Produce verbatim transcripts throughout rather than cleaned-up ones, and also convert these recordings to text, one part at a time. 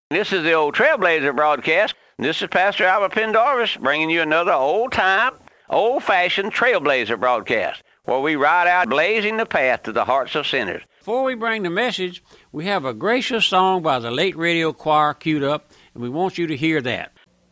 This is the Old Trailblazer broadcast. This is Pastor Albert Pendarvis bringing you another old-time, old-fashioned Trailblazer broadcast where we ride out blazing the path to the hearts of sinners. Before we bring the message, we have a gracious song by the Lake Radio Choir queued up, and we want you to hear that.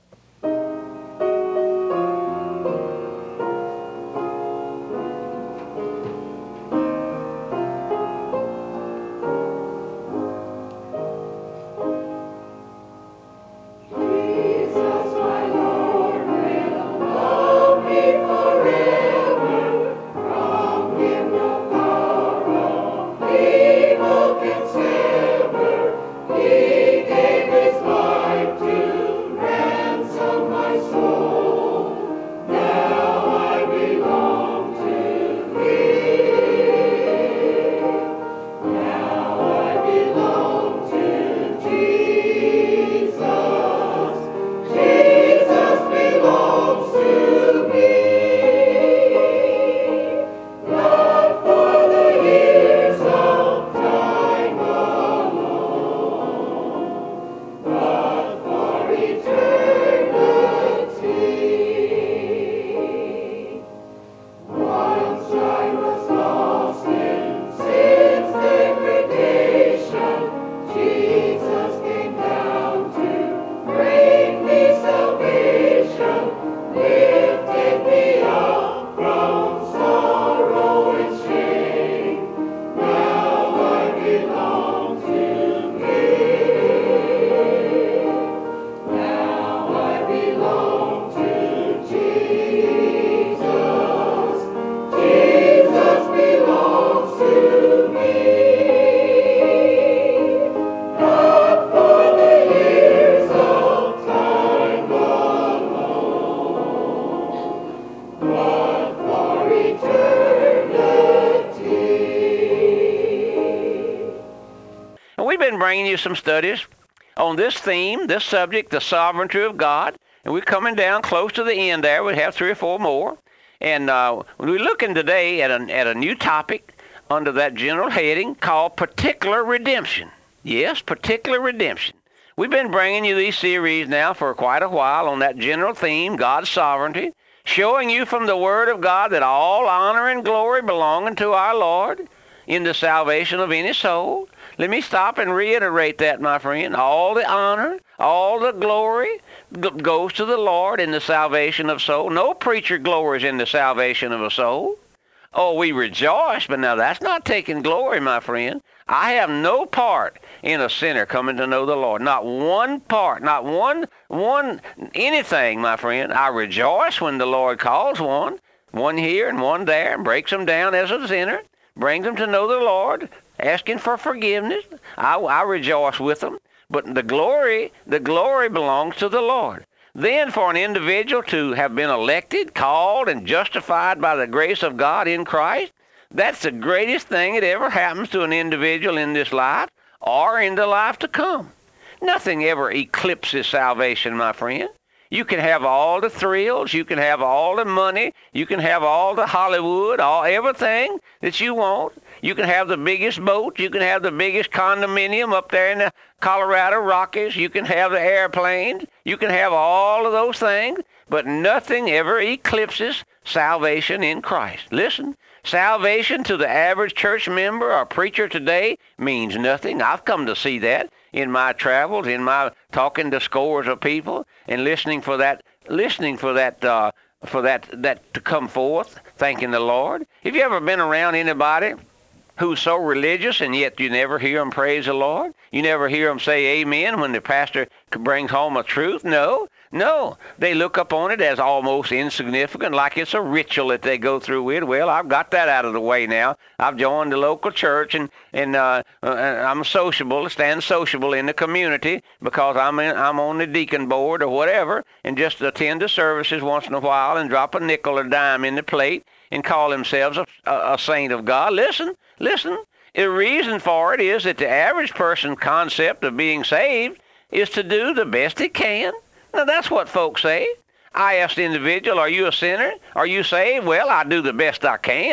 Bringing you some studies on this theme, this subject, the sovereignty of God. And we're coming down close to the end there. We have three or four more. And uh, we're looking today at a, at a new topic under that general heading called particular redemption. Yes, particular redemption. We've been bringing you these series now for quite a while on that general theme, God's sovereignty, showing you from the Word of God that all honor and glory belong unto our Lord in the salvation of any soul. Let me stop and reiterate that, my friend. All the honor, all the glory g- goes to the Lord in the salvation of soul. No preacher glories in the salvation of a soul. Oh, we rejoice, but now that's not taking glory, my friend. I have no part in a sinner coming to know the Lord. Not one part, not one, one, anything, my friend. I rejoice when the Lord calls one, one here and one there, and breaks them down as a sinner, brings them to know the Lord, asking for forgiveness. I, I rejoice with them. But the glory, the glory belongs to the Lord. Then for an individual to have been elected, called, and justified by the grace of God in Christ, that's the greatest thing that ever happens to an individual in this life or in the life to come. Nothing ever eclipses salvation, my friend. You can have all the thrills, you can have all the money, you can have all the Hollywood, all everything that you want. You can have the biggest boat, you can have the biggest condominium up there in the Colorado Rockies, you can have the airplanes, you can have all of those things, but nothing ever eclipses salvation in Christ. Listen, salvation to the average church member or preacher today means nothing. I've come to see that in my travels, in my talking to scores of people and listening for that, listening for that, uh, for that, that to come forth, thanking the Lord. Have you ever been around anybody who's so religious and yet you never hear them praise the Lord? You never hear them say amen when the pastor brings home a truth? No, no. They look upon it as almost insignificant, like it's a ritual that they go through with. Well, I've got that out of the way now. I've joined the local church, and, and uh, uh, I'm sociable, stand sociable in the community because I'm, in, I'm on the deacon board or whatever, and just attend the services once in a while and drop a nickel or dime in the plate and call themselves a, a, a saint of God. Listen, listen. The reason for it is that the average person's concept of being saved is to do the best it can. Now, that's what folks say. I asked the individual, are you a sinner? Are you saved? Well, I do the best I can.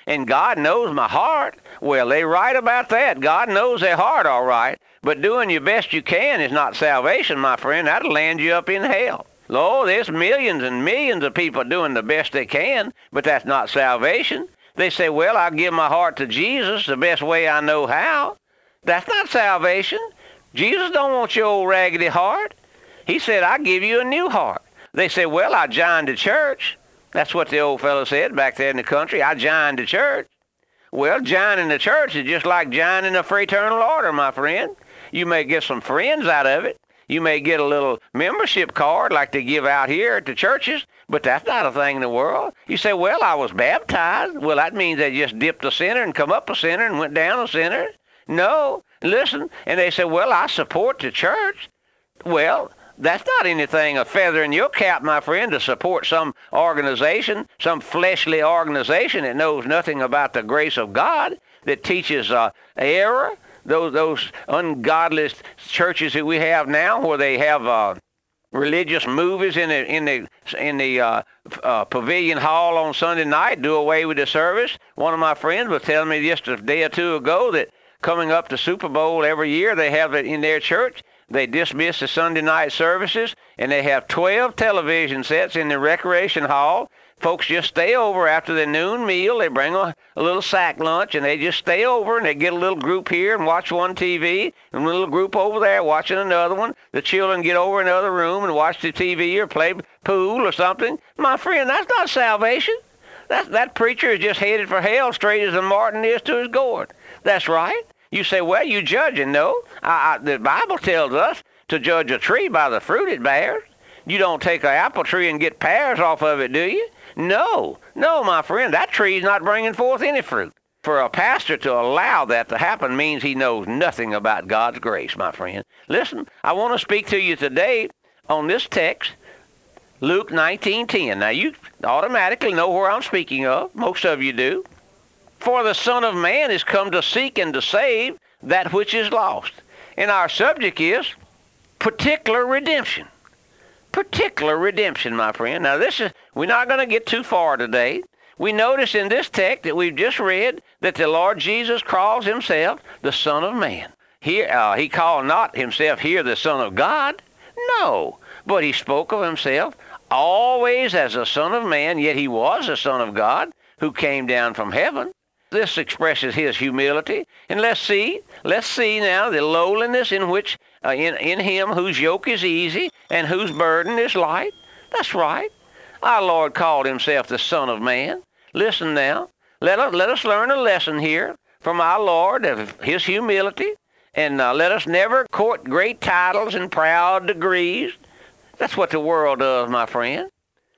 and God knows my heart. Well, they right about that. God knows their heart all right. But doing your best you can is not salvation, my friend. That'll land you up in hell. Lord, there's millions and millions of people doing the best they can, but that's not salvation. They say, well, I'll give my heart to Jesus the best way I know how. That's not salvation. Jesus don't want your old raggedy heart. He said, I'll give you a new heart. They say, well, I joined the church. That's what the old fellow said back there in the country. I joined the church. Well, joining the church is just like joining a fraternal order, my friend. You may get some friends out of it. You may get a little membership card like they give out here at the churches, but that's not a thing in the world. You say, well, I was baptized. Well, that means they just dipped a sinner and come up a sinner and went down a sinner. No, listen. And they say, well, I support the church. Well, that's not anything a feather in your cap, my friend, to support some organization, some fleshly organization that knows nothing about the grace of God, that teaches uh, error. Those those ungodly churches that we have now, where they have uh, religious movies in the in the in the uh, uh, pavilion hall on Sunday night, do away with the service. One of my friends was telling me just a day or two ago that coming up to Super Bowl every year, they have it in their church. They dismiss the Sunday night services, and they have twelve television sets in the recreation hall. Folks just stay over after the noon meal. They bring a, a little sack lunch, and they just stay over, and they get a little group here and watch one T V, and a little group over there watching another one. The children get over in another room and watch the T V or play pool or something. My friend, that's not salvation. That, that preacher is just headed for hell straight as a martin is to his gourd. That's right. You say, well, you judging. No, I, I, the Bible tells us to judge a tree by the fruit it bears. You don't take an apple tree and get pears off of it, do you? No, no, my friend, that tree's not bringing forth any fruit. For a pastor to allow that to happen means he knows nothing about God's grace, my friend. Listen, I want to speak to you today on this text, Luke nineteen ten. Now, you automatically know where I'm speaking of. Most of you do. For the Son of Man is come to seek and to save that which is lost. And our subject is particular redemption. Particular redemption, my friend. Now, this is, we're not going to get too far today. We notice in this text that we've just read that the Lord Jesus calls himself the Son of Man. Here, uh, he called not himself here the Son of God. No, but he spoke of himself always as the Son of Man, yet he was the Son of God who came down from heaven. This expresses his humility. And let's see, let's see now the lowliness in which, uh, in, in him whose yoke is easy and whose burden is light. That's right. Our Lord called himself the Son of Man. Listen now. Let us, let us learn a lesson here from our Lord of his humility. And uh, let us never court great titles and proud degrees. That's what the world does, my friend.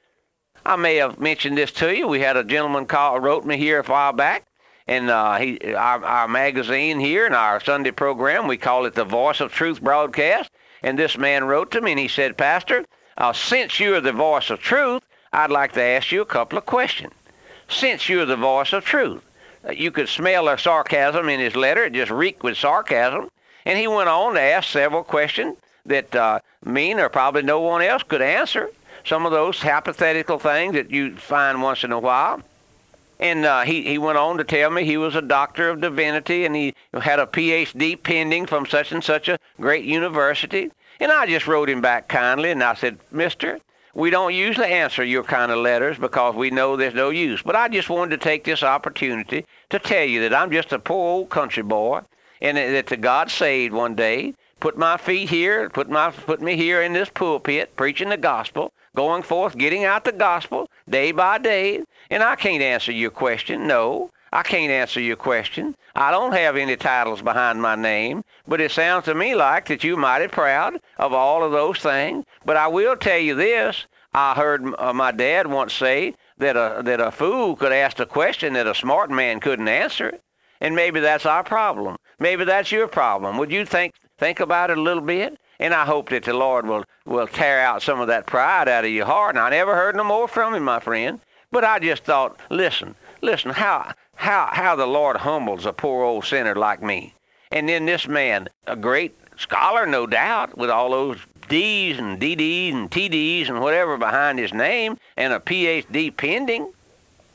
I may have mentioned this to you. We had a gentleman call, wrote me here a while back. And uh, he, our, our magazine here in our Sunday program, we call it the Voice of Truth broadcast. And this man wrote to me and he said, Pastor, uh, since you're the voice of truth, I'd like to ask you a couple of questions. Since you're the voice of truth. Uh, you could smell the sarcasm in his letter. It just reeked with sarcasm. And he went on to ask several questions that uh, me or probably no one else could answer. Some of those hypothetical things that you find once in a while. And uh, he, he went on to tell me he was a doctor of divinity and he had a P H D pending from such and such a great university. And I just wrote him back kindly and I said, Mister, we don't usually answer your kind of letters because we know there's no use. But I just wanted to take this opportunity to tell you that I'm just a poor old country boy and that the God saved one day, put my feet here, put my put me here in this pulpit, preaching the gospel, going forth, getting out the gospel day by day. And I can't answer your question. No, I can't answer your question. I don't have any titles behind my name, but it sounds to me like that you're mighty proud of all of those things. But I will tell you this. I heard uh, my dad once say that a, that a fool could ask a question that a smart man couldn't answer. And maybe that's our problem. Maybe that's your problem. Would you think think about it a little bit? And I hope that the Lord will, will tear out some of that pride out of your heart. And I never heard no more from him, my friend. But I just thought, listen, listen, how how how the Lord humbles a poor old sinner like me. And then this man, a great scholar, no doubt, with all those D's and D D's and T D's and whatever behind his name, and a P H D pending.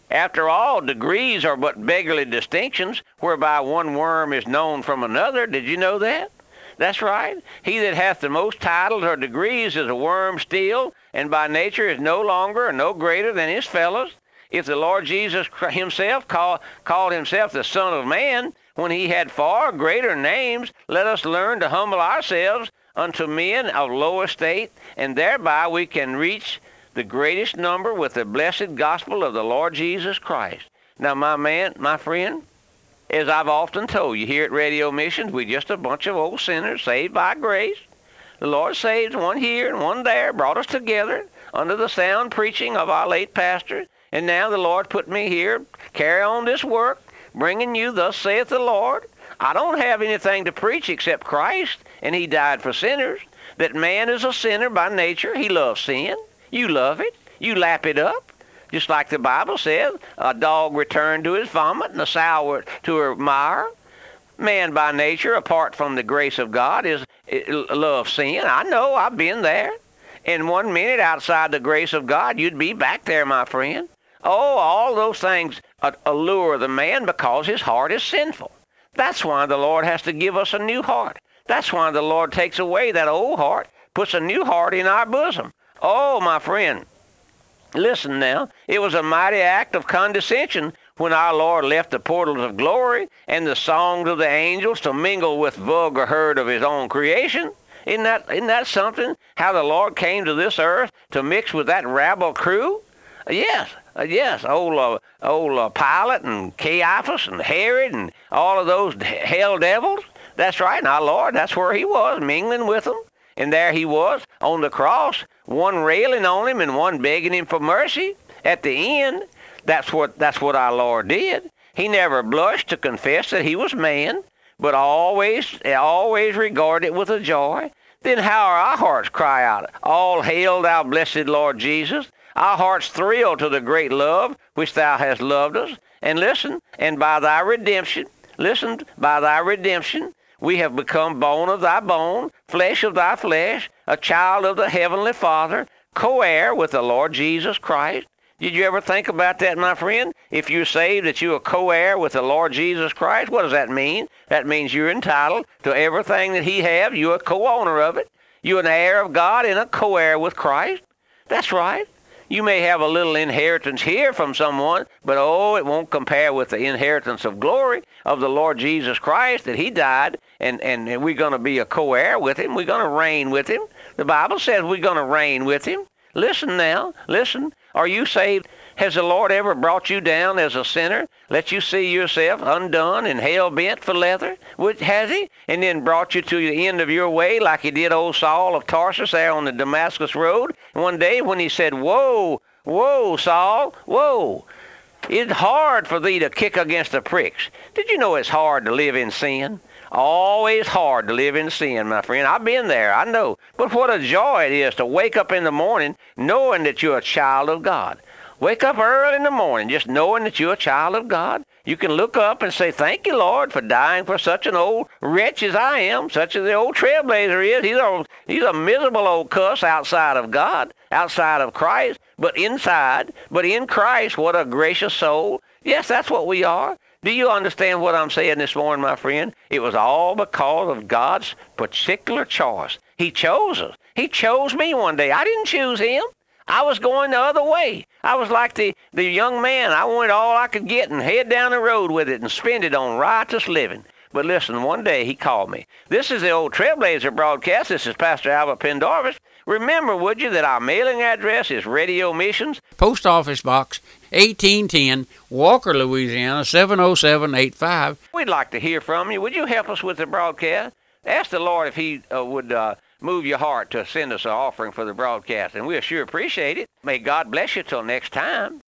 After all, degrees are but beggarly distinctions, whereby one worm is known from another. Did you know that? That's right. He that hath the most titles or degrees is a worm still, and by nature is no longer or no greater than his fellows. If the Lord Jesus himself call, called himself the Son of Man, when he had far greater names, let us learn to humble ourselves unto men of low estate, and thereby we can reach the greatest number with the blessed gospel of the Lord Jesus Christ. Now, my man, my friend, as I've often told you, here at Radio Missions, we're just a bunch of old sinners saved by grace. The Lord saved one here and one there, brought us together under the sound preaching of our late pastor, and now the Lord put me here, carry on this work, bringing you, thus saith the Lord. I don't have anything to preach except Christ, and he died for sinners. That man is a sinner by nature. He loves sin. You love it. You lap it up. Just like the Bible says, a dog returned to his vomit and a sow to her mire. Man by nature, apart from the grace of God, is love sin. I know, I've been there. In one minute outside the grace of God, you'd be back there, my friend. Oh, all those things allure the man because his heart is sinful. That's why the Lord has to give us a new heart. That's why the Lord takes away that old heart, puts a new heart in our bosom. Oh, my friend, listen now. It was a mighty act of condescension when our Lord left the portals of glory and the songs of the angels to mingle with vulgar herd of his own creation. Isn't that, isn't that something, how the Lord came to this earth to mix with that rabble crew? Yes, uh, yes, old, uh, old uh, Pilate and Caiaphas and Herod and all of those hell devils. That's right, and our Lord, that's where he was, mingling with them. And there he was on the cross, one railing on him and one begging him for mercy. At the end, that's what, that's what our Lord did. He never blushed to confess that he was man, but always, always regarded it with a joy. Then how are our hearts cry out, all hail thou blessed Lord Jesus. Our hearts thrill to the great love which thou hast loved us. And listen, and by thy redemption, listen, by thy redemption, we have become bone of thy bone, flesh of thy flesh, a child of the heavenly Father, co-heir with the Lord Jesus Christ. Did you ever think about that, my friend? If you're saved, that you're a co-heir with the Lord Jesus Christ, what does that mean? That means you're entitled to everything that he has. You're a co-owner of it. You're an heir of God and a co-heir with Christ. That's right. You may have a little inheritance here from someone, but oh, it won't compare with the inheritance of glory of the Lord Jesus Christ, that he died, and, and, and we're going to be a co-heir with him. We're going to reign with him. The Bible says we're going to reign with him. Listen now, listen. Are you saved? Has the Lord ever brought you down as a sinner, let you see yourself undone and hell-bent for leather? Which, has he? And then brought you to the end of your way like he did old Saul of Tarsus there on the Damascus road? And one day when he said, whoa, whoa, Saul, whoa, it's hard for thee to kick against the pricks. Did you know it's hard to live in sin? Always hard to live in sin, my friend. I've been there, I know. But what a joy it is to wake up in the morning knowing that you're a child of God. Wake up early in the morning just knowing that you're a child of God. You can look up and say, thank you, Lord, for dying for such an old wretch as I am, such as the old trailblazer is. He's a, he's a miserable old cuss outside of God, outside of Christ, but inside, but in Christ, what a gracious soul. Yes, that's what we are. Do you understand what I'm saying this morning, my friend? It was all because of God's particular choice. He chose us. He chose me one day. I didn't choose him. I was going the other way. I was like the, the young man. I wanted all I could get and head down the road with it and spend it on righteous living. But listen, one day he called me. This is the old Trailblazer broadcast. This is Pastor Albert Pendarvis. Remember, would you, that our mailing address is Radio Missions, Post Office Box eighteen ten, Walker, Louisiana, seven oh seven eight five. We'd like to hear from you. Would you help us with the broadcast? Ask the Lord if he uh, would uh, move your heart to send us an offering for the broadcast, and we'll sure appreciate it. May God bless you till next time.